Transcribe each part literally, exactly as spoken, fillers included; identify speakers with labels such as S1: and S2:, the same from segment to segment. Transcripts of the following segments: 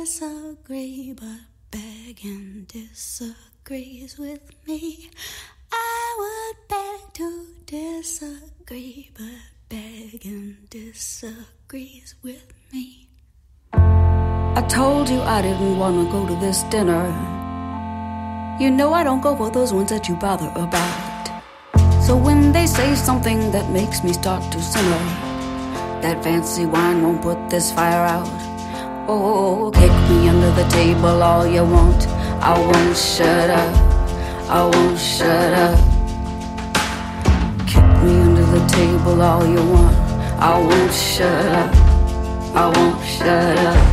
S1: disagree, but begging disagrees with me. I would beg to disagree, but begging disagrees with me. I told you I didn't want to go to this dinner. You know I don't go for those ones that you bother about. So when they say something that makes me start to simmer, that fancy wine won't put this fire out. Oh, kick me under the table all you want, I won't shut up, I won't shut up. Kick me under the table all you want, I won't shut up, I won't shut up.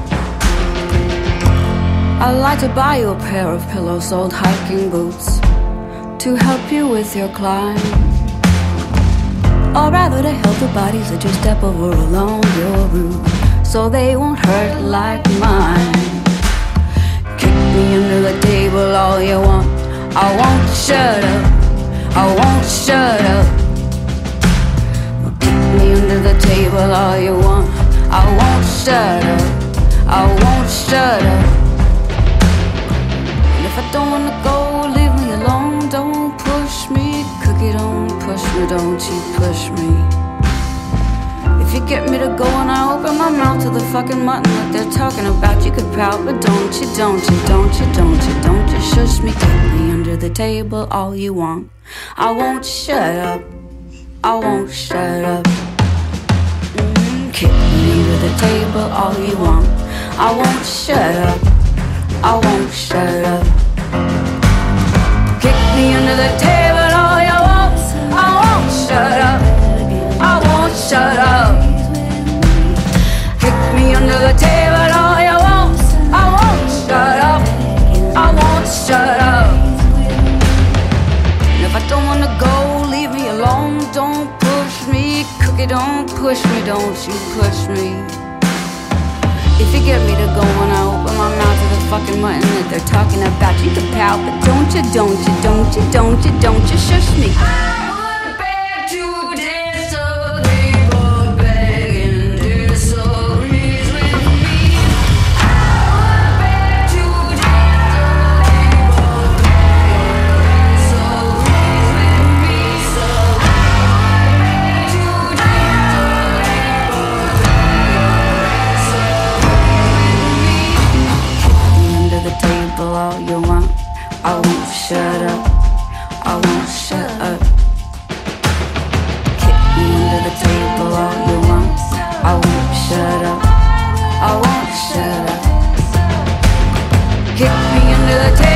S1: I'd like to buy you a pair of pillow-soled hiking boots to help you with your climb, or rather to help the bodies that you step over along your route, so they won't hurt like mine. Kick me under the table all you want, I won't shut up, I won't shut up. Kick me under the table all you want, I won't shut up, I won't shut up. And if I don't wanna go, leave me alone, don't push me. Cookie, don't push me, don't you push me. If you get me to go and I open my mouth to the fucking mutton that they're talking about, you could pout, but don't you, don't you, don't you, don't you, don't you shush me. Kick me under the table all you want, I won't shut up, I won't shut up. Mm, kick me under the table all you want, I won't shut up, I won't shut up. Kick me under the table all you want, I won't shut up, I won't shut up. Kick me under the table all you want, I won't shut up, I won't shut up. And if I don't wanna go, leave me alone, don't push me. Cookie, don't push me, don't you push me. If you get me to go and I open my mouth to the fucking mutton that they're talking about, you can pout, but don't you, don't you, don't you, don't you, don't you shush me. All you want, I won't shut up, I won't shut up. Kick me under the table all you want, I won't shut up, I won't shut up. Kick me under the table.